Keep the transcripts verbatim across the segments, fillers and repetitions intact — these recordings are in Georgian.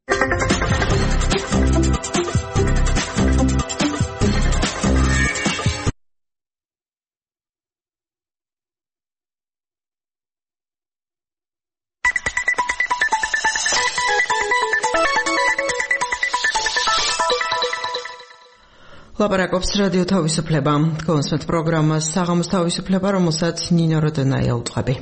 ლაპარაკობს რადიო თავისუფლება. კონსერტ პროგრამას საღამოს თავისუფლება, რომელსაც ნინო როდენაია უწყები.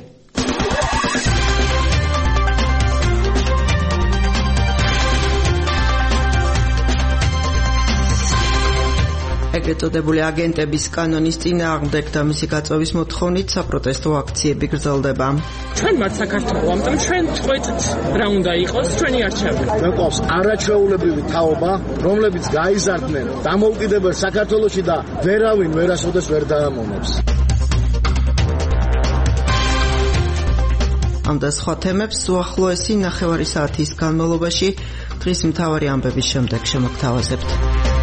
ეგრეთ წოდებული აგენტების კანონის წინააღმდეგ და მისი გაწევის მოთხოვნით საპროტესტო აქციები გრძელდება. ჩვენ მათ საქართველოს, ამიტომ ჩვენ წვეთით რა უნდა იყოს ჩვენი არჩევანი. მეყავს არაჩვეულებრივი თაობა, რომლებიც გაიზარდნენ დამოუკიდებელ საქართველოში და ვერავინ ვერასოდეს ვერ დაამონებს. ამ და სხვა თემებს უახლოესი ნახევარი საათის განმავლობაში დღის მთავარი ამბების შემდეგ შემოგთავაზებთ.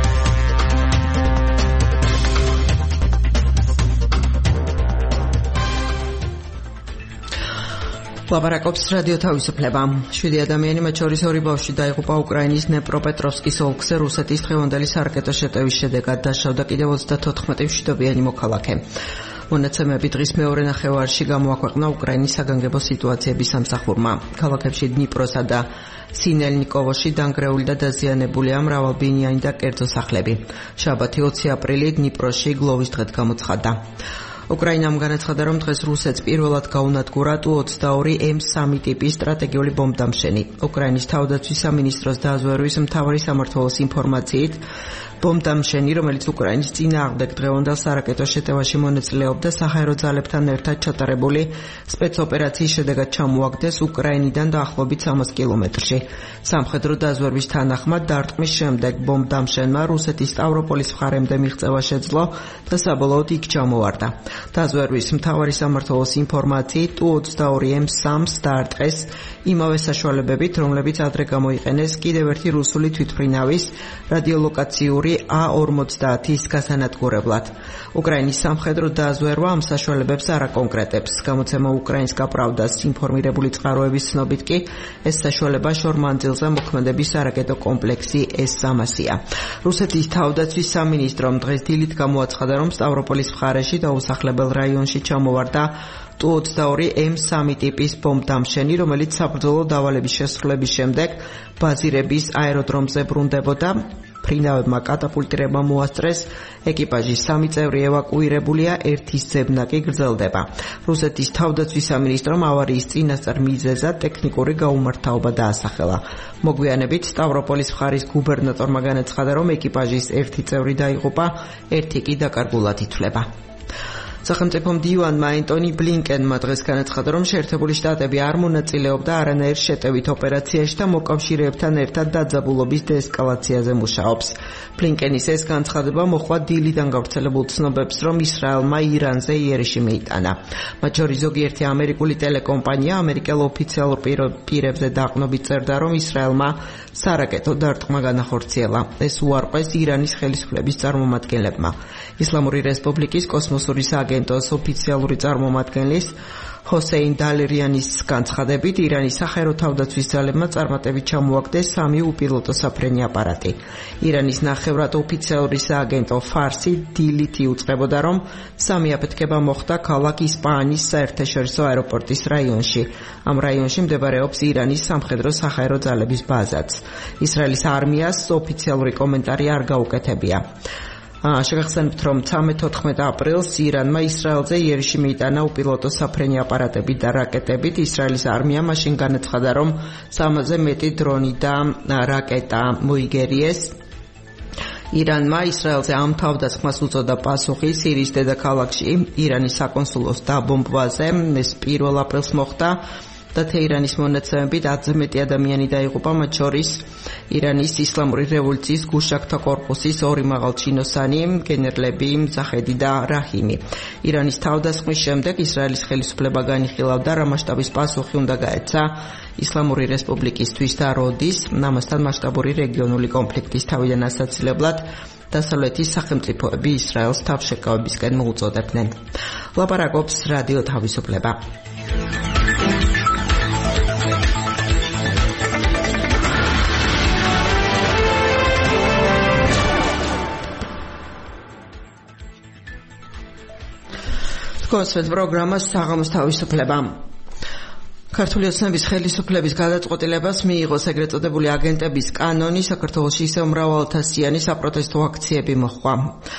ლაპარაკობს რადიო თავისუფლება. შვიდი ადამიანი, მათ შორის ორი ბავშვი დაიღუპა უკრაინის დნეპროპეტროვსკის ოლქზე რუსეთის დღევანდელი სარაკეტო შეტევის შედეგად. დაშავდა კიდევ ოცდათოთხმეტი მშვიდობიანი მოქალაქე. მონაცემები დღის მეორე ნახევარში გამოაქვეყნა უკრაინის საგანგებო სიტუაციების სამსახურმა. ქალაქებში დნიპროსა და სინელნიკოვოში დანგრეული და დაზიანებულია მრავალბინიანი და კერძო სახლები. შაბათი ოცი აპრილი დნიპროში გლოვის დღედ გამოცხადდა. უკრაინამ განაცხადა, რომ დღეს რუსეთს პირველად გაუნადგურა ტუ ოცდაორი ემ სამი ტიპის სტრატეგიული ბომბდამშენი. უკრაინის თავდაცვის სამინისტროს დაზვერვის მთავარი სამმართველოს ინფორმაციით, ბომბდამშენი, რომელიც უკრაინის წინააღმდეგ დღევანდელ სარაკეტო შეტევაში მონაწილეობდა, საჰაერო ძალებთან ერთად ჩატარებული სპეცოპერაციის შედეგად ჩამოაგდეს უკრაინიდან დაახლოებით სამას კილომეტრში. სამხედრო დაზვერვის თანახმად, დარტყმის შემდეგ ბომბდამშენმა რუსეთის სტავროპოლის მხარემდე მიღწევა შეძლო და საბოლოოდ იქ ჩამოვარდა. დაზვერვის მთავარი სამმართველოს ინფორმაციით, ტუ ოცდაორი ემ სამს დაარტყეს იმავე საშუალებებით, რომლებიც ადრე გამოიყენეს კიდევ ერთი რუსული თვითმფრინავის რადიოლოკაციური ა ორმოცდაათის გასანადგურებლად. უკრაინის სამხედრო დაზვერვა ამ საშუალებებს არ აკონკრეტებს. გამოცემა უკრაინსკა პრავდას ინფორმირებული წყაროების ცნობით კი ეს საშუალება შორ მანძილზე მოქმედების სარაკეტო კომპლექსი ეს სამასია. რუსეთის თავდაცვის სამინისტრომ დღეს დილით გამოაცხადა, რომ სტავროპოლის მხარეში დაუსახლებელ რაიონში ჩამოვარდა ტუ ოცდაორი ემ სამი ტიპის ბომბდამშენი, რომელიც საბრძოლო დავალების შესრულების შემდეგ ბაზირების აეროდრომზე ბრუნდებოდა. ფრინავებმა კატაპულტირება მოასწრეს, ეკიპაჟის სამი წევრი ევაკუირებულია, ერთის ძებნა კი გრძელდება. რუსეთის თავდაცვის სამინისტრომ ავარიის წინასწარ მიზეზად ტექნიკური გაუმართავობა დაასახელა. მოგვიანებით სტავროპოლის მხარის გუბერნატორმა განაცხადა, რომ ეკიპაჟის ერთი წევრი დაიღუპა, ერთი კი დაკარგულად ითვლება. სახელმწიფო მდივანმა ენტონი ბლინკენმა დღეს განაცხადა, რომ შეერთებული შტატები არ მონაწილეობდა არანაირ შეტევით ოპერაციაში და მოკავშირეებთან ერთად დაძაბულობის დეესკალაციაზე მუშაობს. ბლინკენის ეს განცხადება მოჰყვა დილიდან გავრცელებულ ცნობებს, რომ ისრაელმა ირანზე იერიში მიიტანა. მათ შორის ზოგიერთი ამერიკული ტელეკომპანია ამერიკელ ოფიციალურ პირებზე დაყნობით წერდა, რომ ისრაელმა სარაკეტო დარტყმა განახორციელა. ეს უარყვეს ირანის ხელისუფლების წარმომადგენლებმა. ისლამური რესპუბლიკის კოსმოსური სააგენტოს ოფიციალური წარმომადგენლის ჰოსეინ დალერიანის განცხადებით, ირანის საჰაერო თავდაცვის ძალებმა წარმატებით ჩამოაგდეს სამი უპილოტო საფრენი აპარატი. ირანის ნახევრად ოფიციალური სააგენტო ფარსი დილით იუწყებოდა, რომ სამი აფეთქება მოხდა ქალაქ ისპაანის საერთაშორისო აეროპორტის რაიონში. ამ რაიონში მდებარეობს ირანის სამხედრო საჰაერო ძალების ბაზაც. ისრაელის არმიას ოფიციალური კომენტარი არ გაუკეთებია. შეგახსენებთ, რომ თერთმეტ აპრილს ირანმა ისრაელზე იერიში მიიტანა უპილოტო საფრენი აპარატებით და რაკეტებით. ისრაელის არმია მაშინ განაცხადა, რომ სამზე მეტი დრონი და რაკეტა მოიგერიეს. ირანმა ისრაელზე ამ თავდასხმას უწოდა პასუხი სირიის დედაქალაქში ირანის საკონსულოს დაბომბვაზე. ეს პირველ აპრილს მოხდა და თეირანის მონაცემებით ათზე მეტი ადამიანი დაიღუპა, მათ შორის ირანის ისლამური რევოლუციის გუშაქთა კორპუსის ორი მაღალჩინოსანი, გენერლები ზაჰედი და რაჰიმი. ირანის თავდასხმის შემდეგ ისრაელის ხელისუფლება განიხილავდა, რა მასშტაბის პასუხი უნდა გაეცა ისლამური რესპუბლიკისთვის და როდის ამასთან მასშტაბური რეგიონული კონფლიქტის თავიდან ასაცილებლად დასავლეთის სახელმწიფოები ისრაელს თავშეკავებისკენ მოუწოდებდნენ. ლაპარაკობს რადიო თავისუფლება. გოსვეთ პროგრამას საღამოს თავისუფლება. ქართული ოცნების ხელისუფლების გადაწყვეტილებას მიიღოს ეგრეთ წოდებული აგენტების კანონი, საქართველოში ისევ მრავალთასიანი საპროტესტო აქციები მოჰყვა.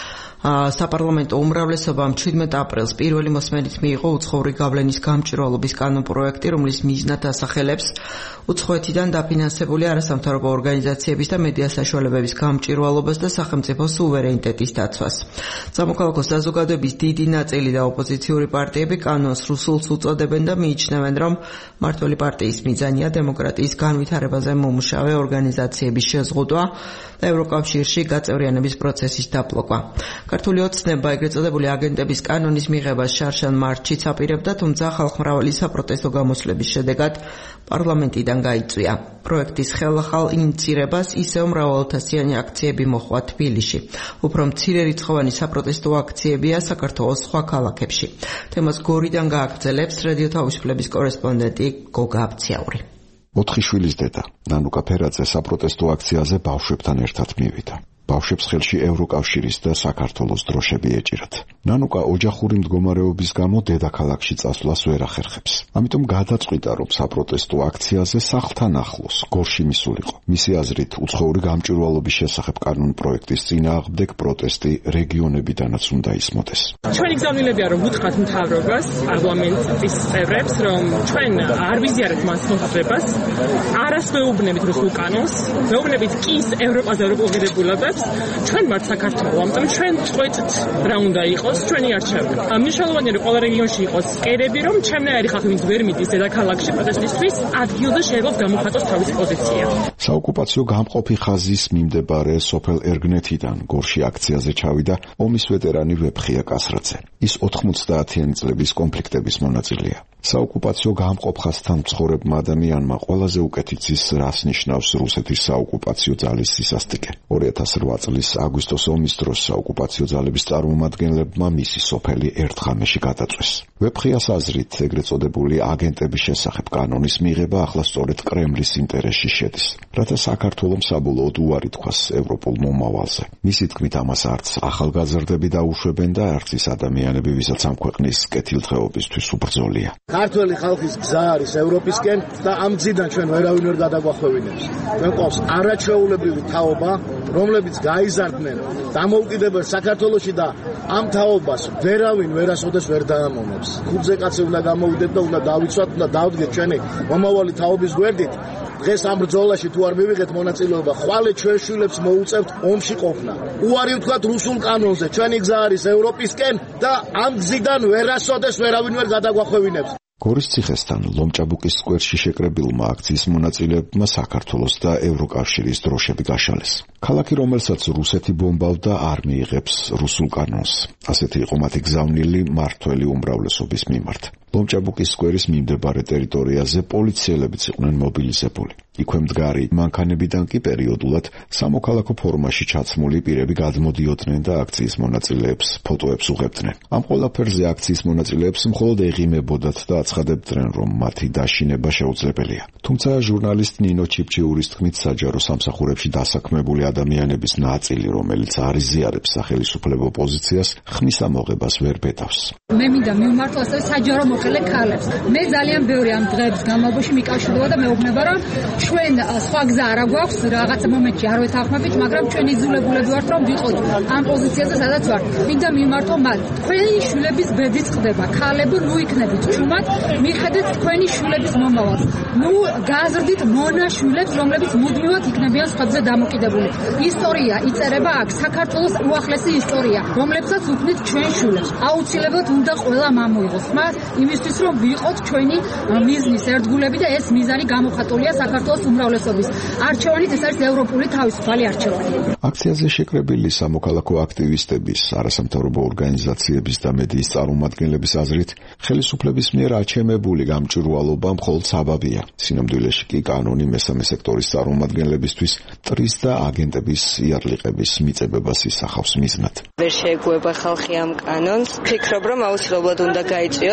საპარლამენტო უმრავლესობამ შვიდმეტ აპრილს პირველი მოსმენით მიიღო უცხოური გავლენის გამჭვირვალობის კანონ პროექტი, რომლის მიზნად ასახელებს უცხოეთიდან დაფინანსებული არასამთავრობო ორგანიზაციების და მედია საშუალებების გამჭვირვალობას და სახელმწიფო სუვერენიტეტის დაცვას. სამოქალაქო საზოგადოების დიდი ნაწილი და ოპოზიციური პარტიები კანონს რუსულს უწოდებენ და მიიჩნევენ, რომ მმართველი პარტიის მიზანია დემოკრატიის განვითარებაზე მომუშავე ორგანიზაციების შეზღუდვა და ევროკავშირში გაწევრიანების პროცესის დაბლოკვა. ქართული ოცნება ეგრეთ წოდებული აგენტების კანონის მიღებას შარშან მარტშიც აპირებდა, თუმცა ხალხმრავალი საპროტესტო გამოსვლების შედეგად პარლამენტიდან გაიწვია. პროექტის ხელახალ ინიცირებას ისევ მრავალთასიანი აქციები მოჰყვა თბილისში. უფრო მცირე რიცხოვანი საპროტესტო აქციებია საქართველოს სხვა ქალაქებში. თემას გორიდან გააგრძელებს რადიო თავისუფლების კორესპონდენტი გოგა აბციაური. ოთხი შვილის დედა ნანუკა ფერაძე საპროტესტო აქციაზე ბავშვებთან ერთად მივიდა. ბავშვებს ხელში ევროკავშირის და საქართველოს დროშები ეჭირათ. ნანუკა ოჯახური მდგომარეობის გამო დედაქალაქში წასვლას ვერ ახერხებს. ამიტომ გადაწყვიტა, რომ საპროტესტო აქციაზე სახლთან ახლოს გორში მისულიყო. მისი აზრით, უცხოური გამჭვირვალობის შესახებ კანონ პროექტის წინააღმდეგ პროტესტი რეგიონებიდანაც უნდა ისმოდეს. ჩვენი გზავნილებია, რომ უთხრათ მთავრობას, პარლამენტის წევრებს, რომ ჩვენ არ ვიზიარებთ მას მოხდებას, არას ვეუბნებით რუსულ კანონს, ვეუბნებით კი ევროპაზე ევროპულობებს. ჩვენ ვართ საქართველო, ამიტომ ჩვენ წყვეტთ რა უნდა იყოს ჩვენი არჩევანი. მნიშვნელოვანია რომ ყველა რეგიონში იყოს კერები, რომ ჩემნაირი ხალხი ვინც ვერ მიდის დედაქალაქში პროტესტისთვის, ადგილზე შეიძლება გამოხატოს თავისი პოზიცია. საოკუპაციო გამყოფი ხაზის მიმდებარე სოფელ ერგნეთიდან გორში აქციაზე ჩავიდა ომის ვეტერანი ვეფხია კასრაძე. ის ოთხმოცდაათიანი წლების კონფლიქტების მონაწილეა. საოკუპაციო გამყოფ ხაზთან მცხოვრებმა ადამიანმა ყველაზე უკეთ იცის, რას ნიშნავს რუსეთის საოკუპაციო ძალის სისასტიკე. ორი ათას რვა წლის აგვისტოს ომის დროს საოკუპაციო ძალების წარმომადგენლებმა მისი სოფელი ერთ ღამეში გადაწვეს. ვეფხიას აზრით, ეგრეთ წოდებული აგენტების შესახებ კანონის მიღება ახლა სწორედ კრემლის ინტერესში შედის, რათა საქართველოს საბოლოოდ უარი თქვას ევროპულ მომავალზე. მისი თქმით, ამას არც ახალგაზრდები დაუშვებენ და არც ის ადამიანები, ვისაც ამ ქვეყნის კეთილდღეობისთვის უბრძოლია. ქართველი ხალხის გზა არის ევროპისკენ და ამ გზიდან ჩვენ ვერავინ ვერ გადაგვახვევინებს. ჩვენ ყავს არაჩვეულებრივი თაობა, რომლებიც გაიზარდნენ დამოუკიდებელ საქართველოში და ამ თაობას ვერავინ ვერასოდეს ვერ დაამონებს. ხუთზე კაცი უნდა გამოვიდეთ და უნდა დავიცვათ და დავდგეთ ჩვენი მომავალი თაობის გვერდით. დღეს ამ ბრძოლაში თუ არ მივიღეთ მონაწილეობა, ხვალე ჩვენ შვილებს მოუწევთ ომში ყოფნა. უარი ვთქვათ რუსულ კანონზე, ჩვენი გზა არის ევროპისკენ და ამ გზიდან ვერასოდეს ვერავინ ვერ გადაგვახვევინებს. გორის ციხესთან ლომჭაბუკის სკვერში შეკრებილმა აქციის მონაწილეებმა საქართველოს და ევროკავშირის დროშები გაშალეს. ქალაქი, რომელსაც რუსეთი ბომბავდა, არ მიიღებს რუსულ კანონს. ასეთი იყო მათი გზავნილი მმართველი უმრავლესობის მიმართ. ლომჭაბუკის სკვერის მიმდებარე ტერიტორიაზე პოლიციელებიც იყვნენ მობილიზებული. იქვე მდგარი მანქანებიდან კი პერიოდულად სამოქალაქო ფორმაში ჩაცმული პირები გადმოდიოდნენ და აქციის მონაწილეებს ფოტოებს უღებდნენ. ამ ყველაფერზე აქციის მონაწილეებს მხოლოდ ეღიმებოდათ და აცხადებდნენ, რომ მათი დაშინება შეუძლებელია. თუმცა ჟურნალისტ ნინო ჩიფჩიურის თქმით, საჯარო სამსახურებში დასაქმებული ადამიანების ნაწილი, რომელიც არ იზიარებს სახელისუფლებო პოზიციას, ხმის ამოღებას ვერ ბედავს. მე მინდა მივმართო ასევე საჯარო მოხელე ქალებს. მე ძალიან ბევრი ამ დღეების განმავლობაში მიკავშირდება და მეუბნება, რომ ჩვენ სხვა გზა არ აქვს, რაღაცა მომენტში არ ვეთანხმებით, მაგრამ ჩვენ იძულებულები ვართ, რომ ვიყოთ ამ პოზიციაზე, სადაც ვართ. მინდა მივმართო მათ. თქვენი შვილების ბედიც ხდება. ქალები ნუ იქნებით ჩუმად, მიხედეთ თქვენი შვილების მომავალს. ნუ გააზრდით მონა შვილებს, რომლებიც მუდმივად იქნებიან სხვებზე დამოკიდებული. ისტორია იწერება აქ, საქართველოს უახლესი ისტორია, რომლებსაც უქმნით ჩვენ შვილებს. აუცილებლად უნდა ყველა მამოიღოს ხმა იმისთვის, რომ ვიყოთ ჩვენი მიზნის ერთგულები და ეს მიზანი გამოხატულია საქართველოს უმრავლესობის არჩევანით, ეს არის ევროპული თავისუფალი არჩევანი. აქციაზე შეკრებილი სამოქალაქო აქტივისტების, არასამთავრობო ორგანიზაციების და მედიის წარმომადგენლების აზრით, ხელისუფლების მიერ აჩემებული გამჭვირვალობა მხოლოდ საბაბია. სინამდვილეში კი კანონი მესამე სექტორის წარმომადგენლებისთვის ტრის და აგენტების იარლიყების მიწებებას ისახავს მიზნად. ვერ შეეგუება ხალხი ამ კანონს. ფიქრობ, რომ აუცილებლად უნდა გაიწვიოს ეს კანონი.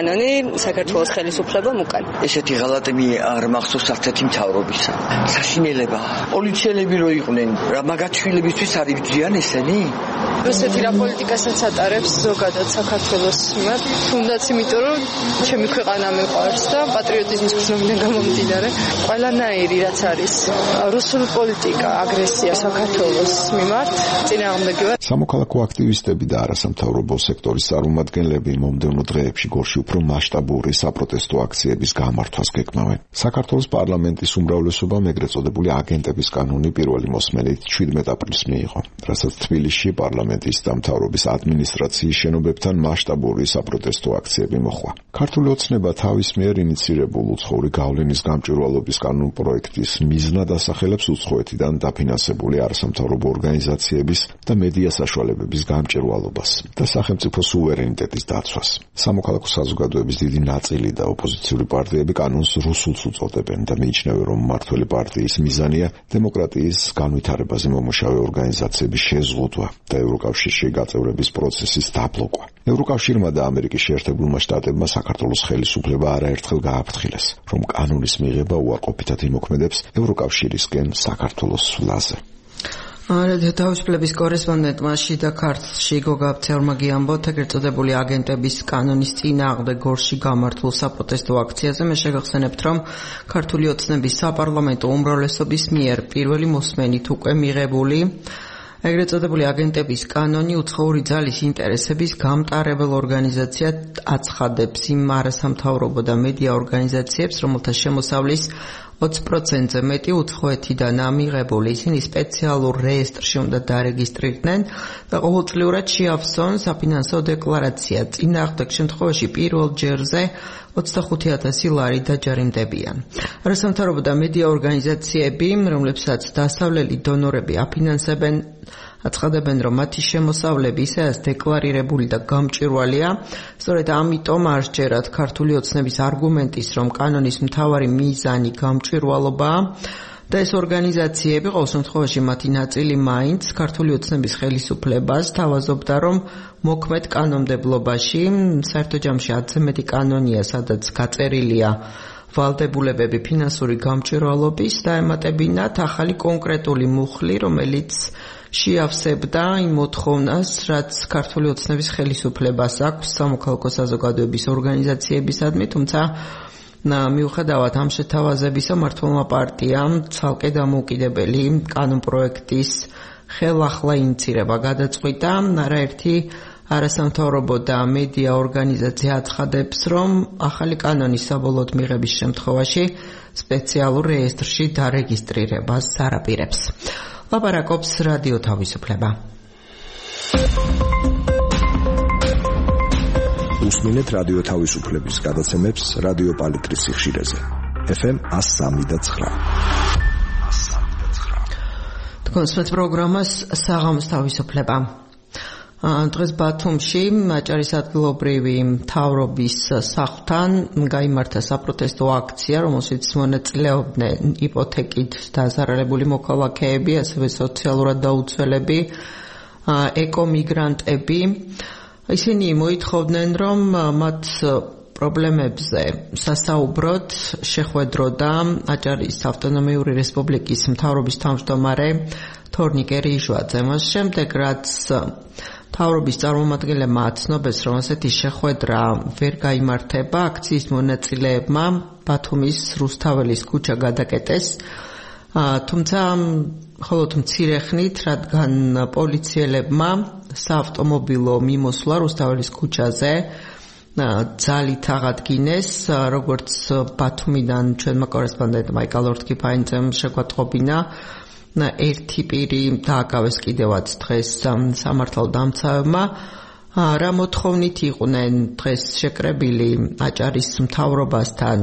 კანონი საქართველოს ხელისუფლებამ უკან. ესეთი ღალატები არ მახსოვს არცერთი მთავრობისა. საშინელება. პოლიციელები რო იყვნენ, რა მაგათშვილებისთვის არ იბრძვიან ესენი? რუსეთი რა პოლიტიკასაც ატარებს ზოგადად საქართველოს მიმართ, თუნდაც იმიტომ რომ ჩემი ქვეყანა მეყვარს და პატრიოტიზმის გრძნობიდან გამომდინარე, ყველანაირი რაც არის რუსული პოლიტიკა, აგრესია საქართველოს მიმართ წინააღმდეგია. სამოქალაქო აქტივისტები და არასამთავრობო სექტორის წარმომადგენლები მომდევნო დღეებში გორში უფრო მასშტაბური საპროტესტო აქციების გამართვას გეკმავენ. საქართველოს პარლამენტის უმრავლესობამ ეგრეთ წოდებული აგენტების კანონი პირველი მოსმენით შვიდმეტ აპრილს მიიღო, რასაც თბილისში პარლამენტის და მთავრობის ადმინისტრაციის შენობებთან მასშტაბური საპროტესტო აქციები მოხდა. ქართული ოცნება თავის მიერ ინიცირებულ უცხოური გავლენის გამჭვირვალობის კანონპროექტის მიზნად ასახელებს უცხოეთიდან დაფინანსებული არასამთავრობო ორგანიზაციების და მედია საშუალებების გამჭვირვალობას და სახელმწიფო სუვერენიტეტის დაცვას. სამოქალაქო საზოგადოების დიდი ნაწილი და ოპოზიციური პარტიები კანონს რუსულს უწოდებენ და მიიჩნევენ, რომ მმართველი პარტიის მიზანია დემოკრატიის განვითარებაზე მომუშავე ორგანიზაციების შეზღუდვა და ევროკავშირში გაწევრების პროცესის დაბლოკვა. ევროკავშირმა და ამერიკის შეერთებულმა შტატებმა საქართველოს ხელისუფლება არაერთხელ გააფრთხილეს, რომ კანონის მიღება უარყოფითად იმოქმედებს ევროკავშირისკენ საქართველოს სვლაზე. რადიო თავისუფლების კორესპონდენტმა შიდა ქართლში გოგა აბცეურმა გიამბოთ, ეგრეთ წოდებული აგენტების კანონის წინააღმდეგ გორში გამართულ საპროტესტო აქციაზე. მე შეგახსენებთ, რომ ქართული ოცნების საპარლამენტო უმრავლესობის მიერ პირველი მოსმენით უკვე მიღებული ეგრეთ წოდებული აგენტების კანონი უცხოური ძალის ინტერესების გამტარებელ ორგანიზაციად აცხადებს იმ არასამთავრობო და მედია ორგანიზაციებს, რომელთა შემოსავლის ოცი პროცენტზე მეტი უცხოეთიდანაა მიღებული. ისინი სპეციალურ რეესტრში უნდა დარეგისტრირდნენ და ყოველწლიურად შეავსონ საფინანსო დეკლარაცია. წინააღმდეგ შემთხვევაში პირველ ჯერზე ოცდახუთი ათასი ლარი დაჯარიმდებიან. არასამთავრობო და მედია ორგანიზაციები, რომლებსაც დასავლელი დონორები აფინანსებენ, აცხადებენ, რომ მათი შემოსავლები ისედაც დეკლარირებული და გამჭვირვალეა. სწორედ ამიტომ არ სჯერათ ქართული ოცნების არგუმენტის, რომ კანონის მთავარი მიზანი გამჭვირვალობაა და ეს ორგანიზაციები, ყოველ შემთხვევაში მათი ნაწილი მაინც ქართული ოცნების ხელისუფლებას თავაზობდა, რომ მოქმედ კანონმდებლობაში საერთო ჯამში ათზე მეტი კანონია, სადაც გაწერილია ვალდებულებები ფინანსური გამჭვირვალობის და ემატებინათ ახალი კონკრეტული მუხლი, რომელიც შეავსებდა იმ მოთხოვნას, რაც ქართული ოცნების ხელისუფლებას აქვს სამოქალაქო საზოგადოების ორგანიზაციებისადმი, თუმცა მიუხედავად ამ შეთავაზებისა, მმართველმა პარტიამ ცალკე დამოუკიდებელი კანონპროექტის ხელახლა ინიცირება გადაწყვიტა. არაერთი არასამთავრობო და მედია ორგანიზაცია აცხადებს, რომ ახალი კანონის საბოლოოდ მიღების შემთხვევაში სპეციალურ რეესტრში დარეგისტრირებას არაპირებს. ლაპარაკობს რადიო თავისუფლება. უსმინეთ რადიო თავისუფლების გადაცემებს რადიო პალიტრის სიხშირეზე. ეფ ემ ათს სამი და ცხრა. თქვენ სპეც პროგრამას საღამოს თავისუფლება. დღეს ბათუმში აჭარის ადგილობრივი მთავრობის სახლთან გაიმართა საპროტესტო აქცია, რომელშიც მონაწილეობდნენ იპოთეკით დაზარალებული მოქალაქეები, ასევე სოციალურად დაუცველები, ეკომიგრანტები. ისინი მოითხოვდნენ, რომ მათ პრობლემებზე სასაუბროდ შეხვედროდა აჭარის ავტონომიური რესპუბლიკის მთავრობის თავმჯდომარე თორნიკე რიჟვაძე. მას შემდეგ, რაც მთავრობის წარმომადგენლებმა აცნობეს, რომ ასეთი შეხვედრა ვერ გაიმართება, აქციის მონაწილეებმა ბათუმის რუსთაველის ქუჩა გადაკეტეს. თუმცა მხოლოდ მცირე ხნით, რადგან პოლიციელებმა საავტომობილო მიმოსვლა რუსთაველის ქუჩაზე ძალით აღადგინეს, როგორც ბათუმიდან ჩვენმა კორესპონდენტმა იკალ ორთქიფაინცემ შეგვატყობინა, ერთი პირი დააკავეს კიდევაც დღეს სამართალდამცავებმა. რა მოთხოვნით იყვნენ დღეს შეკრებილი აჭარის მთავრობასთან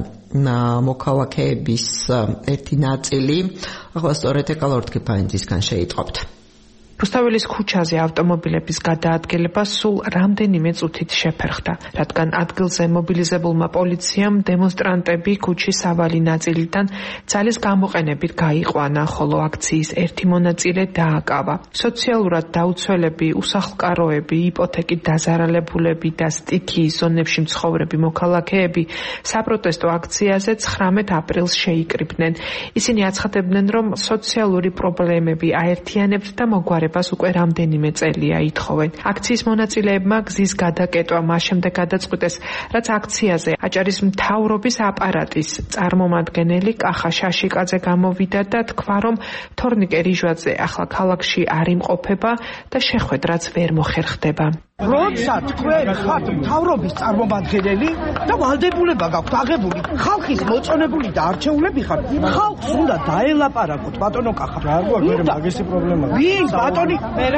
მოქალაქეების ერთი ნაწილი? ახლა სწორედ ეკალ ორთქიფაინცისგან შეიტყობთ. რუსთაველის ქუჩაზე ავტომობილების გადაადგილება სულ რამდენიმე წუთით შეფერხდა, რადგან ადგილზე მობილიზებულმა პოლიციამ დემონსტრანტები ქუჩის სავალი ნაწილიდან ძალის გამოყენებით გაიყვანა, ხოლო აქციის ერთი მონაწილე დააკავა. სოციალურად დაუცველები, უსახლკაროები, იპოთეკით დაზარალებულები და სტიქიის ზონებში მცხოვრები მოქალაქეები საპროტესტო აქციაზე ცხრამეტ აპრილს შეიკრიბნენ. ისინი აცხადებდნენ, რომ სოციალური პრობლემები აერთიანებთ და მოგვარებას უკვე რამდენიმე წელია ითხოვენ. აქციის მონაწილეებმა გზის გადაკეტვა მას შემდეგ გადაწყვიტეს, რაც აქციაზე აჭარის მთავრობის აპარატის წარმომადგენელი კახა შაშიკაძე გამოვიდა და თქვა, რომ თორნიკე რიჟვაძე ახლა ქალაქში არ იმყოფება და შეხვედრაც ვერ მოხერხდება. როცა თქვენ ხართ მთავრობის წარმომადგენელი და ვალდებულება გაქვთ აღებული ხალხის მოწონებული და არჩეულები ხართ, ხალხს უნდა დაელაპარაკოთ, ბატონო კახა. არ გვაქვს მაგისი პრობლემა. ვინ ბატონი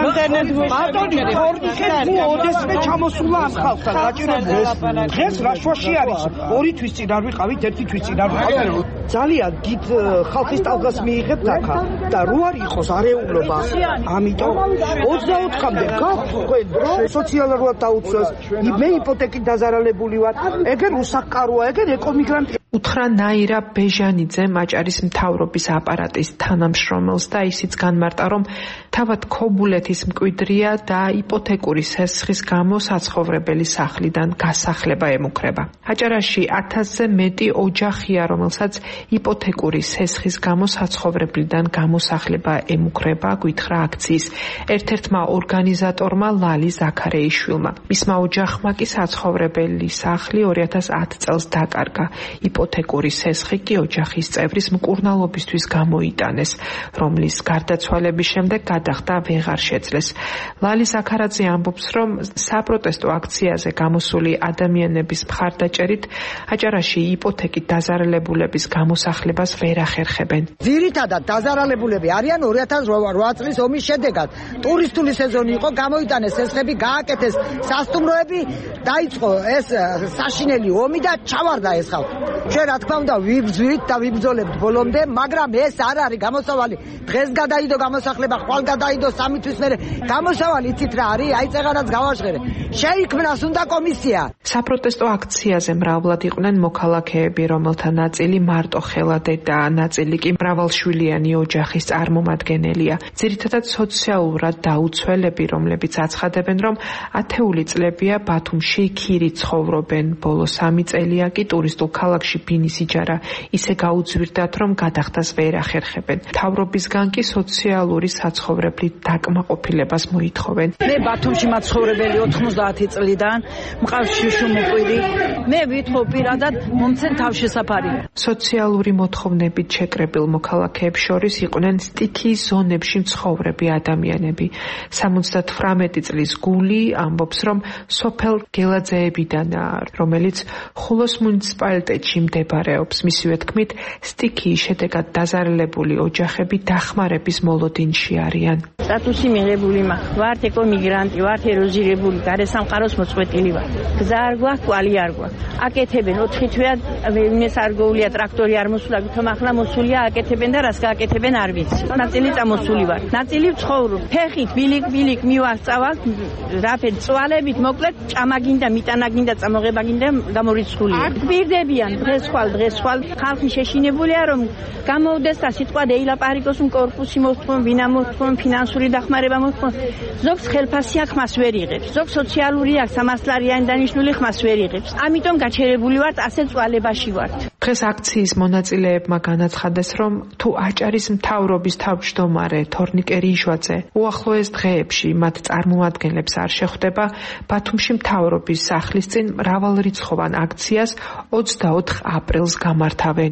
ბატონი თორნიკე თუ ოდესმე ჩამოსულა ამ ხალხთან გაჭირებულს. დღეს რა შვაში არის? ორი თვის წინ არ ვიყავით, ერთი თვის წინ არ ვიყავით. ძალიან გით ხალხის ტალღას მიიღებთ აქა და რო არ იყოს არეულობა. ამიტომ ოცდაოთხამდე გაქვთ თქვენ დრო სოციალურად დაუცველს, მე იპოთეკით დაზარალებული ვარ, ეგერ უსახლკაროა, ეგერ ეკომიგრანტი. უთხრა ნაირა ბეჟანიძე აჭარის მთავრობის აპარატის თანამშრომელს და ისიც განმარტა, რომ თავად ქობულეთის მკვიდრია და იპოთეკური სესხის გამო საცხოვრებელი სახლიდან გასახლება ემუქრება. აჭარაში ათასზე მეტი ოჯახია, რომელსაც იპოთეკური სესხის გამო საცხოვრებლიდან გამოსახლება ემუქრება, გვითხრა აქციის ერთ-ერთმა ორგანიზატორმა ლალი ზაქარეიშვილმა. მისმა ოჯახმა კი საცხოვრებელი სახლი ორი ათას ათი წელს დაკარგა. იპოთეკური სესხი კი ოჯახის წევრის მკურნალობისთვის გამოიტანეს, რომლის გარდაცვალების შემდეგ გადახდა ვეღარ შეძლეს. ლალი ზაქარაძე ამბობს, რომ საპროტესტო აქციაზე გამოსული ადამიანების მხარდაჭერით აჭარაში იპოთეკით დაზარალებულების გამოსახლებას ვერ ახერხებენ. ძირითადად დაზარალებულები არიან ორი ათას რვა წლის ომის შედეგად. ტურისტული სეზონი იყო, გამოიტანეს სესხები, გააკეთეს სასტუმროები, დაიწყო ეს საშინელი ომი და ჩავარდა ეს ხალხი. ჩვენ რა თქმა უნდა ვიბრძვით და ვიბრძოლებთ ბოლომდე, მაგრამ ეს არ არის გამოსავალი. დღეს გადაიდო გამოსახლება, ხვალ გადაიდო სამი თვის მერე. გამოსავალი იცით რა არის? აი წეღანაც გავაჟღერე. შეიქმნას უნდა კომისია. საპროტესტო აქციაზე მრავლად იყვნენ მოქალაქეები, რომელთა ნაწილი მარტო ხელადი და ნაწილი კი მრავალშვილიანი ოჯახის წარმომადგენელია. ძირითადად სოციალურად დაუცველები, რომლებიც აცხადებენ, რომ ათეული წლებია ბათუმში ქირი ცხოვრობენ. ბოლო სამი წელია კი ტურისტულ ქალაქში ბინის იჯარა ისე გაუძვირდათ, რომ გადახდას ვერ ახერხებენ. მთავრობისგან კი სოციალური საცხოვრებლით დაკმაყოფილებას მოითხოვენ. მე ბათუმში მაცხოვრებელი ოთხმოცდაათი წლიდან, მყავს შიშვი მოყვირი. მე ვითხოვ პირადად მომცენ თავშესაფარი. სოციალური მოთხოვნებით შეკრებილ მოქალაქეებს შორის იყვნენ სტიქიის ზონებში მცხოვრები ადამიანები. სამოცდათვრამეტი წლის გული ამბობს, რომ სოფელ გელაძეებიდანაა, რომელიც ხულოს მუნიციპალიტეტში მდებარეობს. მისივე თქმით, სტიქიის შედეგად დაზარალებული ოჯახები დახმარების მოლოდინში არიან. სტატუსი მიღებული მაქვს, ვართ ეკომიგრანტი, ვართ ეროზირებული, გარესამყაროს მოწყვეტილი ვარ. გზა არ გვაქვს, კვალი არ გვაქვს. აკეთებენ ოთხი თვეა, ვინმეს არ გოულია, ტრაქტორი არ მოსულა, თუმცა ახლა მოსულია, აკეთებენ და რას გააკეთებენ არ ვიცი. ნაწილი წამოსული ვარ, ნაწილი ვცხოვრობ. ფეხით ბილიკ-ბილიკ მივასწავარ, რაფერ წვალებით, მოკლედ, ჭამაგინდა, მიტანაგინდა, წამოღებაგინდა, გამორიცხულია. გვირდებიან დღეს ხვალ, დღეს ხვალ, ხალხი შეშინებულია, რომ გამოვდეს და სიტყვა დეილაპარიკოს კორპუსი მოთხოვენ, ვინა მოთხოვენ, ფინანსური დახმარება მოთხოვენ. ზოგს ხელფასი აქვს, მას ვერ იღებს. ზოგს სოციალური აქვს, სამას ლარიანი დანიშნული ხმას ვერ იღებს. ამიტომ გაჩერებული ვართ, ასე წვალებაში ვართ. დღეს აქციის მონაწილეებმა განაცხადეს, რომ თუ აჭარის მთავრობის თავმჯდომარე თორნიკე რიჟვაძე უახლოეს დღეებში მათ წარმომადგენლებს არ შეხვდება, ბათუმში მთავრობის სახლის წინ მრავალრიცხოვან აქციას ოცდაოთხ აპრილს გამართავენ.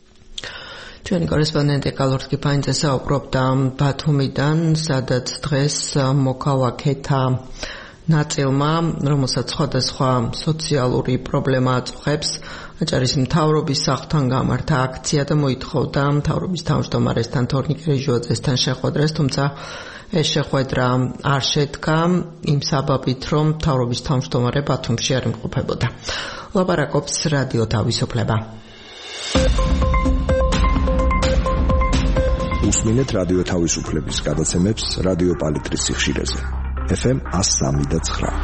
ჩვენი კორესპონდენტი კალორტკი ფაინძე საუბრობდა ბათუმიდან, სადაც დღეს მოქალაქეთა ნაწილმა, რომელსაც სხვადასხვა სოციალური პრობლემა აწუხებს, აჭარის მთავრობის სახლთან გამართა აქცია და მოითხოვდა მთავრობის თავმჯდომარესთან თორნიკე რიჟვაძესთან შეხვედრას, თუმცა ეს შეხვედრა არ შედგა იმ საბაბით, რომ მთავრობის თავმჯდომარე ბათუმში არ იმყოფებოდა. ლაპარაკობს რადიო თავისუფლება. უსმინეთ რადიო თავისუფლების გადაცემებს რადიო პალიტრის სიხშირეზე. ეფ ემ one oh three და nine.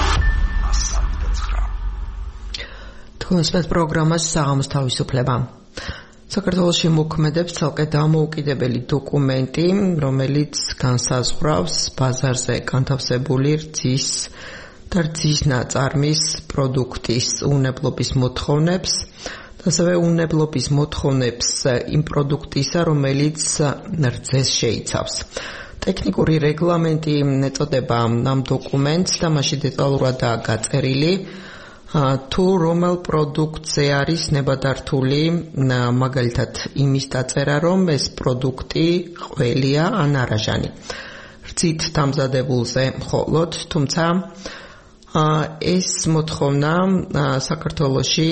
თქვენს პროგრამას საღამოს თავისუფლება. საქართველოში მოქმედებს ცალკე დამოუკიდებელი დოკუმენტი, რომელიც განსაზღვრავს ბაზარზე განთავსებული რძის და რძის ნაწარმის პროდუქტის უნებლობის მოთხოვნებს, ასევე უნებლობის მოთხოვნებს იმ პროდუქტისა, რომელიც რძეს შეიცავს. ტექნიკური რეგლამენტი ეწოდება ამ დოკუმენტს და მასში დეტალურადაა გაწერილი თუ რომელ პროდუქტზე არის ნებადართული, მაგალითად იმის დაწერა, რომ ეს პროდუქტი ყველია ან არაჟანი. რძით დამზადებულზე მხოლოდ, თუმცა ეს მოთხოვნა საქართველოში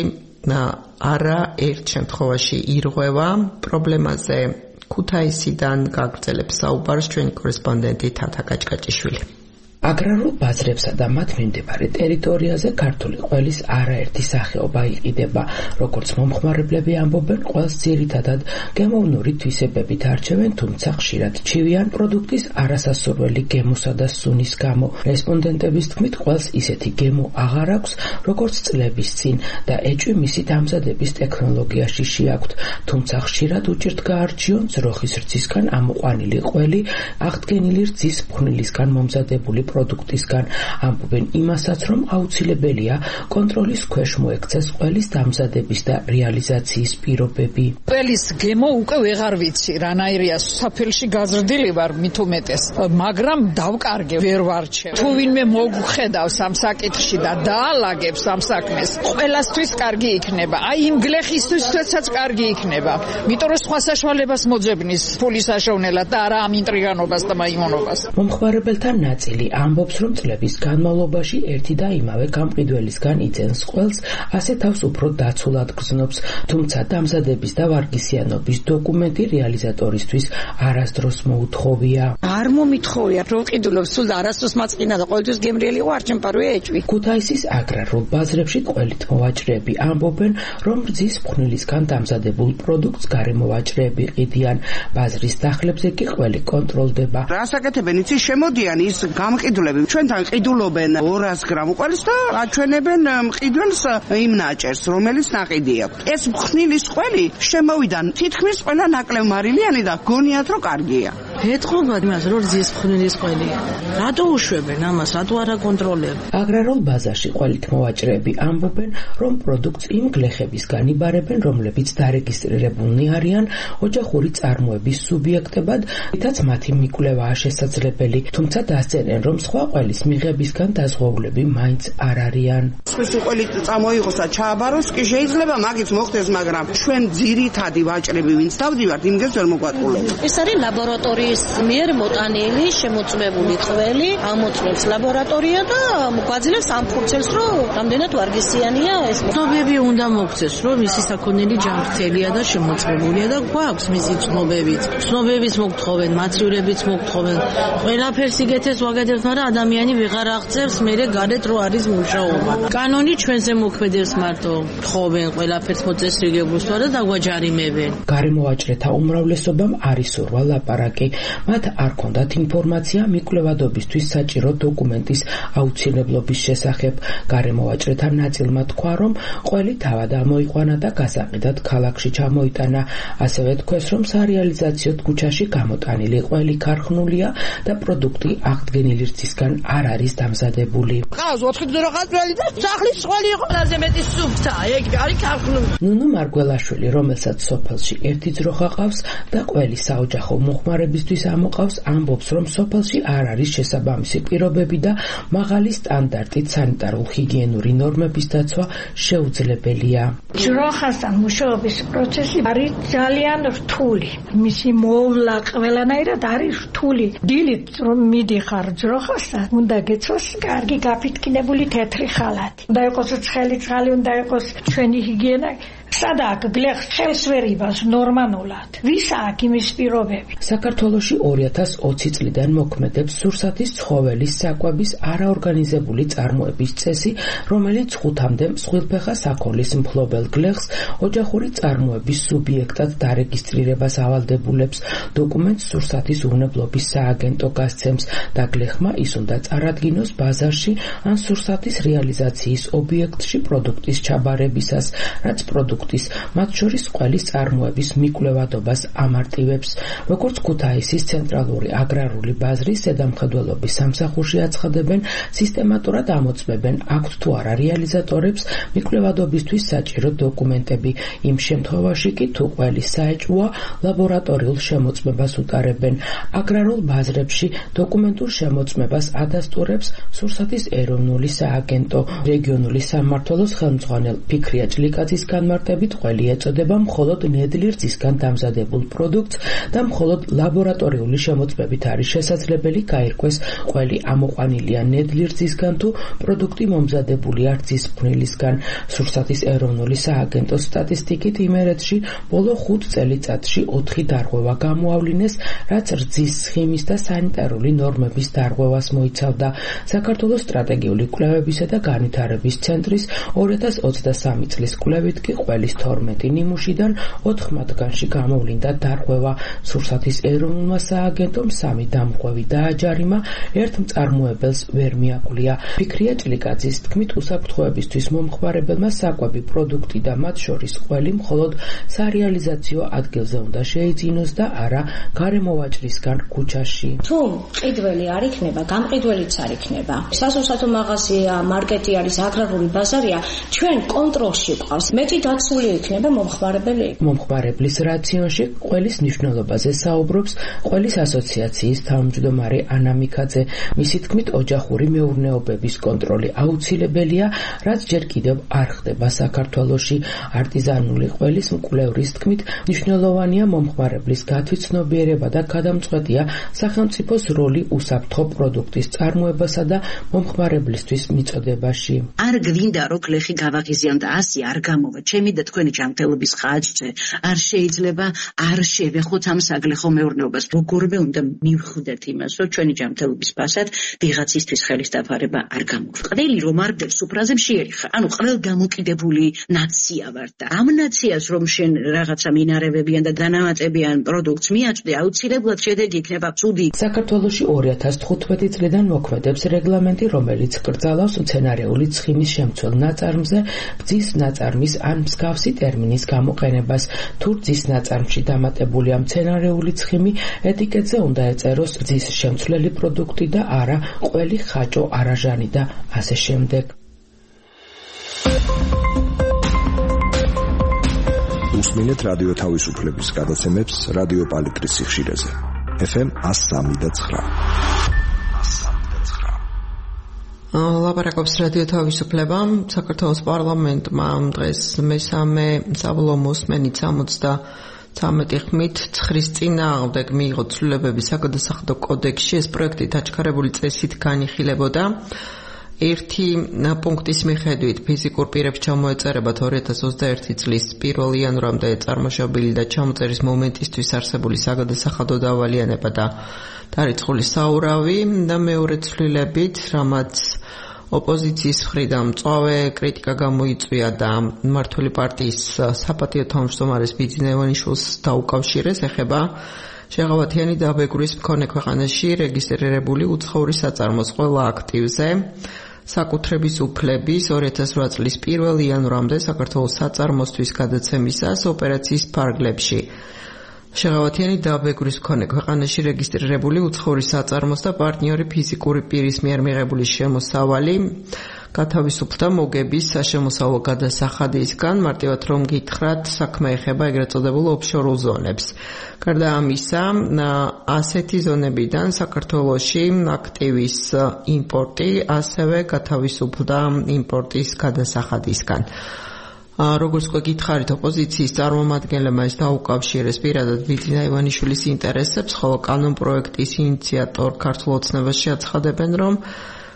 არა ერთ შემთხვევაში ირღვევა. პრობლემაზე ქუთაისიდან გაგრძელებს საუბარს ჩვენი კორესპონდენტი თათა გაჭკაჭიშვილი. აგრარულ ბაზრებსა და მათ მიმდებარე ტერიტორიაზე ქართული ყველის არაერთი სახეობა იყიდება. როგორც მომხმარებლები ამბობენ, ყველს ძირითადად გემოვნური თვისებებით არჩევენ, თუმცა ხშირად ჩივიან პროდუქტის არასასურველი გემოსა და სუნის გამო. რესპონდენტების თქმით, ყველს ისეთი გემო აღარ აქვს, როგორც წლების წინ და ეჭვი მისი დამზადების ტექნოლოგიაში შეაქვთ. თუმცა ხშირად უჭირთ გაარჩიონ ძროხის რძისგან ამოყვანილი ყველი, აღდგენილი რძის ფხვნილისგან მომზადებული პროდუქტისგან. ამბობენ იმასაც, რომ აუცილებელია კონტროლის ქვეშ მოექცეს ყველის დამზადების და რეალიზაციის პირობები. ყველის გემო უკვე ვეღარ ვიცი, რანაირია საფილში გაზრდილი ვარ მით უმეტეს, მაგრამ დავკარგე, ვერ ვარჩევ. თუ ვინმე მოგხედავს ამ საკითხში და დაალაგებს ამ საქმეს, ყველასთვის კარგი იქნება. აი იმ გლეხისთვისაც კარგი იქნება. იმიტომ რომ სხვა საშუალებას მოძებნის ფულის აშოვნელად და არა ამ ინტრიგანობას და მაიმონობას. მომხმარებელთა ნაწილი ამბობს, რომ წლების განმავლობაში ერთი და იმავე გამყიდველისგან იწენს ყველს, ასე თავს უფრო დაცულად გრძნობს, თუმცა დამზადების და ვარგისიანობის დოკუმენტი რეალიზატორისთვის არასდროს მოუთხოვია. არ მომითხოვია, რომ ყიდულობს სულ და არასდროს მაწყინა და ყოველთვის გემრიელი იყო, არ ჩემპარვია ეჭვი. ქუთაისის აგრარულ ბაზრებში ყველით მოვაჭრეები ამბობენ, რომ რძის ფხვნილისგან დამზადებულ პროდუქტს გარემოვაჭრეები ყიდიან. ბაზრის დახლებზე კი ყველი კონტროლდება. რასაკეთებენ იცი, შემოდიან ის გამყიდვლები ჩვენთან ყიდულობენ ორას გრამ უყველს და აჩვენებენ მყიდველს იმ ნაჭერს, რომელიც ნაყიდი აქვს. ეს ფხვნილის ყველი შემოვიდან თითქმის ყველა ნაკლევმარილიანი და გონიათ რომ კარგია. ეთყობა იმას, რომ რძის ფხვნილის ყველია. რატო უშვებენ ამას, რატო არ აკონტროლებენ? აგრარულ ბაზარში ყველით მოვაჭრეები ამბობენ, რომ პროდუქტს იმ გლეხებისგან იბარებენ, რომლებიც დარეგისტრირებულნი არიან ოჯახური წარმოების სუბიექტებად, რითაც მათი მიკვლევაა შესაძლებელი. თუმცა დასწერენ, რომ სხვა ყველის მიღებისგან დაზღვეულები მაინც არ არიან. სხვისი ყველი წამოიღოს და ჩააბაროს კი შეიძლება მაგით მოხდეს, მაგრამ ჩვენ ძირითადი ვაჭრები ვინც დავდივართ, იმგეს ვერ მოგვატყულებთ. ეს არის ლაბორატორიის მიერ მოტანილი, შემოწმებული ყველი, ამოწმებს ლაბორატორია და გვაძლევს ამ ფურცელს, რომ რამდენად ვარგისიანია ეს. ცნობები უნდა მოქცეს, რომ ისი საქონელი ჯანმრთელია და შემოწმებულია და გვაქვს მისი ცნობებით. ცნობების მოგთხოვენ, მაცივრებიც მოგთხოვენ. ყველაფერს იგეთეს ვაგადებთ, მაგრამ ადამიანი ვეღარ აღწევს, მერე გარეთ რო არის მუშაობა. კანონი ჩვენზე მოქმედებს მარტო. თხოვენ ყველაფერს მოწესრიგებულს და დაგვაჯარიმებენ. გარემოვაჭრეთა უმრავლესობამ არის სურვა ლაპარაკი. მათ არ ქონდათ ინფორმაცია მიკვლევადობისთვის საჭირო დოკუმენტის აუცილებლობის შესახებ. გარემოვაჭრეთა ნაწილმა თქვა, რომ ყველი თავად ამოიყვანა და გასაყიდად ქალაქში ჩამოიტანა. ასევე თქვეს, რომ სარეალიზაციო ქუჩაში გამოტანილი ყველი ქარხნულია და პროდუქტი აღდგენილი რძისგან არ არის დამზადებული. ყავს ოთხი ძროხატველი და სახლის ყველი იყო ყველაზე მეტი სუფთა, ეგ არის ქარხნული. ნუნუ მარგველაშვილი, რომელსაც სოფელში ერთი ძროხა ყავს და ყველი საოჯახო მოხმარებისთვის ამოყავს, ამბობს, რომ სოფელში არ არის შესაბამისი პირობები და მაღალი სტანდარტით სანიტარულ-ჰიგიენური ნორმების დაცვა შეუძლებელია. ძროხასთან მუშაობის პროცესი არის ძალიან რთული. მისი მოვლა ყველანაირად არის რთული. დილით რომ მიდიხარ ძროხასთან, უნდა გეცოს კარგი გაფითქინებული თეთრი ხალათი. უნდა იყოს ცხელი წყალი, უნდა იყოს ჩვენი ჰიგიენა. სადაა გლეხს ხელს ვერ იბას ნორმალურად. ვისაა იმის პირობები? საქართველოში ორი ათას ოცი წლიდან მოქმედებს სურსათის ცხოველის საკვების არაორგანიზებული წარმოების წესი, რომელიც ხუთამდე მსხვილფეხა საქონლის მფლობელ გლეხს ოჯახური წარმოების სუბიექტად დარეგისტრირებას ავალდებულებს. დოკუმენტს სურსათის უვნებლობის სააგენტო გასცემს და გლეხმა ის უნდა წარადგინოს ბაზარში ან სურსათის რეალიზაციის ობიექტში პროდუქტის ჩაბარებისას, რაც პროდუქტის, მათ შორის ყველის წარმოების მიკვლევადობას ამარტივებს. როგორც ქუთაისის ცენტრალური აგრარული ბაზრის ზედამხედველობის სამსახურში აცხადებენ, სისტემატურად ამოწმებენ აქვთ თუ არა რეალიზატორებს მიკვლევადობისთვის საჭირო დოკუმენტები. იმ შემთხვევაში კი თუ ყველის საეჭვოა, ლაბორატორიულ შემოწმებას უტარებენ. აგრარულ ბაზრებში დოკუმენტურ შემოწმებას ადასტურებს სურსათის ეროვნული სააგენტო. რეგიონული სამმართველოს ხელმძღვანელ ფიქრია ჭლიკაძის განმარტებით ყველი ეწოდება მხოლოდ ნედლი-რძისგან დამზადებულ პროდუქტს და მხოლოდ ლაბორატორიული შემოწმებით არის შესაძლებელი გაირკვეს ყველი ამოყვანილია ნედლი-რძისგან თუ პროდუქტი მომზადებულია რძის ფხვნილისგან. სურსათის ეროვნული სააგენტოს სტატისტიკით იმერეთში ბოლო ხუთ წელიწადში ოთხი დარღვევა გამოავლინეს, რაც რძის ცხიმის და სანიტარული ნორმების დარღვევას მოიცავდა. საქართველოს სტრატეგიული კვლევებისა და განვითარების ცენტრის ორი ათას ოცდასამი წლის კვლევით კი ყველის თორმეტი ნიმუშიდან ოთხ მათგანში გამოვლინდა დარღვევა. სურსათის ეროვნულმა სააგენტომ სამი დამრღვევი დააჯარიმა, ერთ მწარმოებელს ვერ მიაკვლია. ფიქრია ჭლიკაძის თქმით, უსაფრთხოებისთვის მომხმარებელმა საკვები პროდუქტი და მათ შორის ყველი მხოლოდ სარეალიზაციო ადგილზე უნდა შეიძინოს და არა გარემოვაჭრისგან ქუჩაში. თუ მყიდველი არ იქნება, გამყიდველიც არ იქნება. სასურსათო მაღაზია, მარკეტი არის, აგრარული ბაზარია, ჩვენ კონტროლში ყავს. მეტი დაცული იქნება მომხმარებელი. მომხმარებლის რაციონში ყველის მნიშვნელობაზე საუბრობს ყველის ასოციაციის თავმჯდომარე ანა მიქაძე. მისი თქმით, ოჯახური მეურნეობების კონტროლი აუცილებელია, რაც ჯერ კიდევ არ ხდება საქართველოში. არტიზანული ყველის მკვლევრის თქმით, მნიშვნელოვანია მომხმარებლის გათვითცნობიერება და გადამწყვეტია სახელმწიფოს როლი უსაფრთხო პროდუქტის წარმოებასა და მომხმარებლისთვის მიწოდებაში. არ გვინდა რომ გლეხი გავაღიზიან და ასე არ გამოვა ჩემი და თქვენი ჯანმრთელობის ხარჯზე. არ შეიძლება არ შევეხოთ ამ საგლეხო მეურნეობას. როგორმე უნდა მივხვდეთ იმას, რომ ჩვენი ჯანმრთელობის ფასად ვიღაცისთვის ხელის დაფარება არ გამოვა. ყველი რომ არ დებს უფრაზე მშიერიხარ. ანუ ყველ დამოკიდებული ნაცია ვარ და ამ ნაციას რომ შენ რაღაცა მინარევებიან და დანამატებიან პროდუქტს მიაწვდი, აუცილებლად შედეგი იქნება ცუდი. საქართველოში ორი ათას თხუთმეტი წლიდან მოქმედებს რეგლამენტი, რომელიც კრძალავს მცენარეული ცხიმის შემცველ ნაწარმზე ბძის ნაწარმის ან მსგავსი ტერმინის გამოყენებას. თუ ბძის ნაწარმში დამატებულია მცენარეული ცხიმი, ეტიკეტზე უნდა ეწეროს ბძის შემცვლელი პროდუქტი და არა ყველი ხაჭო, არაჟანი და ასე შემდეგ. უსმინეთ რადიო თავისუფლების გადაცემებს რადიო პალიტრის სიხშირეზე. ეფ ემ one oh three point nine. ლაპარაკობს რადიო თავისუფლება. საქართველოს პარლამენტმა დღეს მესამე საბოლოო მოსმენით ოცდათვრამეტი ხმით ცხვრის წინააღმდეგ მიიღო ცვლილებები საგადასახადო კოდექსში. ეს პროექტი დაჩქარებული წესით განიხილებოდა. ერთი პუნქტის მიხედვით ფიზიკურ პირებს ჩამოეწერებათ ორი ათას ოცდაერთი წლის პირველი იანვრამდე წარმოშობილი და ჩამოწერის მომენტისთვის არსებული საგადასახადო დავალიანება და დარიცხული საურავი და მეორე ცვლილებით, რამაც ოპოზიციის მხრიდან მწვავე კრიტიკა გამოიწვია და მმართველი პარტიის საპატიო თავმჯდომარეს ბიძინა ივანიშვილს დაუკავშირეს, ეხება შეღავათიანი დაბეგვრის მქონე ქვეყანაში რეგისტრირებული უცხოური საწარმოს ყველა აქტივზე საკუთრების უფლების ორი ათას ოთხ წლის პირველი იანვრამდე საქართველოს საწარმოსთვის გადაცემისას ოპერაციის ფარგლებში. შეღავათიანი დაბეგვრის მქონე ქვეყანაში რეგისტრირებული უცხოური საწარმოს და პარტნიორი ფიზიკური პირის მიერ მიღებული შემოსავალი გათავისუფლდა მოგების საშემოსავლო გადასახადისგან, მარტივად რომ გითხრათ, საქმე ეხება ეგრეთ წოდებულ ოფშორულ ზონებს. გარდა ამისა, ასეთი ზონებიდან საქართველოში აქტივის იმპორტი ასევე გათავისუფლდა იმპორტის გადასახადისგან. როგორც გითხარით, ოპოზიციის წარმომადგენლებმა ეს დაუკავშირეს პირადად ბიძინა ივანიშვილის ინტერესებს, ხოლო კანონპროექტის ინიციატორ ქართულ ოცნებაში აცხადებენ, რომ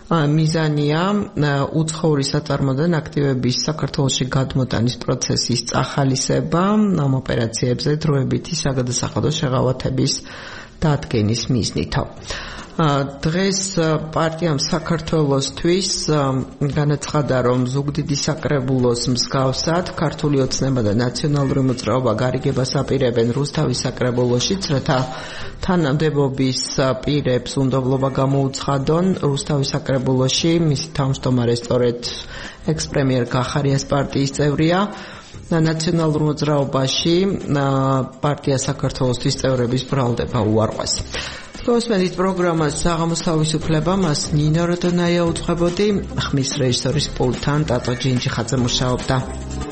მიზანია უცხოური საწარმოდან აქტივების საქართველოში გადმოტანის პროცესის წახალისება, ამ ოპერაციებზე დროებითი საგადასახადო შეღავათების დადგენის მიზნით. დღეს პარტიამ საქართველოსთვის განაცხადა, რომ ზუგდიდის საკრებულოს მსგავსად ქართული ოცნება და ნაციონალური მოძრაობა გარიგებას აპირებენ რუსთავის საკრებულოშიც, რათა თანამდებობის პირებს უნდობლობა გამოუცხადონ. რუსთავის საკრებულოში მისი თავმჯდომარე სწორედ ექს-პრემიერ გახარიას პარტიის წევრია. ნაციონალურ მოძრაობაში პარტია საქართველოსთვის წევრების ბრალდება უარყვეს. მოსმენით პროგრამას საღამოს თავისუფლება, მას ნინო როდონაია უძღვებოდი, ხმის რეჟისორის პულტთან ტატო ჯინჯიხაძე მუშაობდა.